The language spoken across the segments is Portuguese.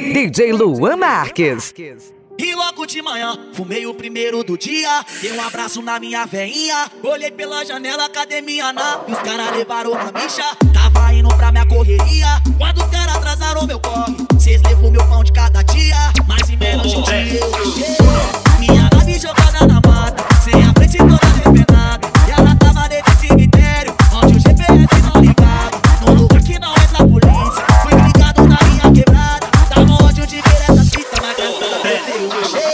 DJ Luan Marques. E logo de manhã, fumei o primeiro do dia. Dei um abraço na minha veinha. Olhei pela janela, cadê minha nave? E os caras levaram na bicha. Tava indo pra minha correria. Quando os caras atrasaram meu corre, cês levou meu pão de cada dia. Mas em menos de um dia eu cheguei. Minha nave jogada na mata, sem a frente toda depenada. E ela tava nesse cemitério, onde o GPS não ligava. Num lugar que não entra a polícia. Fui ligado na minha quebrada. Tava onde eu de ver essa fita, mas graças a Deus eu achei.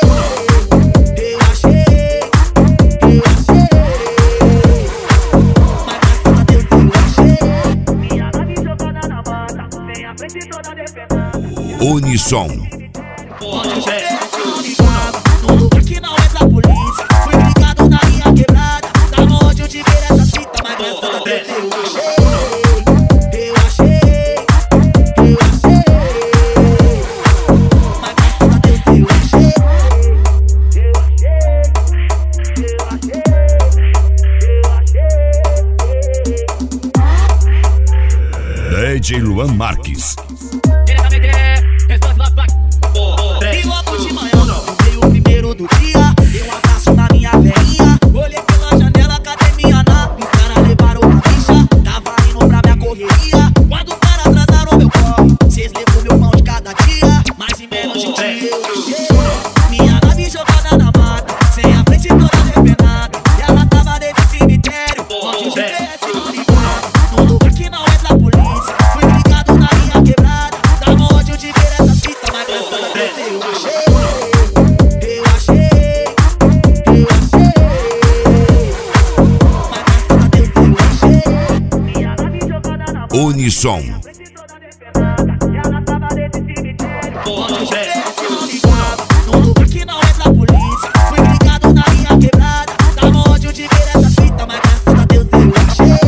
Mas graças a Deus eu achei. Minha nave jogada na mata, sem a frente toda depenada. Unissom. Onde o GPS não ligava, num lugar que não entra a polícia. Fui ligado na minha quebrada. Tava onde eu de ver essa fita, mas graças a Deus eu achei. Mas graças a Deus eu achei. DJ Luan Marques. E logo de manhã, fumei o primeiro do dia. Dei um abraço na minha veinha. Olhei pela janela, cadê minha nave? Os caras levaram na bicha. Tava indo pra minha correria. Quando os caras atrasaram meu corre, cês levou meu pão de cada dia. Mas em menos de um dia eu cheguei. Minha nave jogada na mata, sem a frente toda depenada. E ela tava nesse cemitério, onde o GPS não ligava. Num lugar que não entra a polícia. Fui ligado na minha quebrada. Tava onde eu de ver essa fita, mas graças a Deus eu achei. Mas graças a Deus eu achei. Minha nave jogada na mata, Unissom. frente toda depenada. E ela tava nesse cemitério, onde o GPS não ligava. Num lugar que não entra a polícia. Fui ligado na minha quebrada. Tava onde eu de ver essa fita, mas graças a Deus eu achei.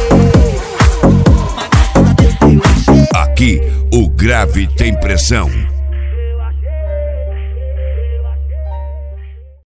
Aqui o grave tem pressão.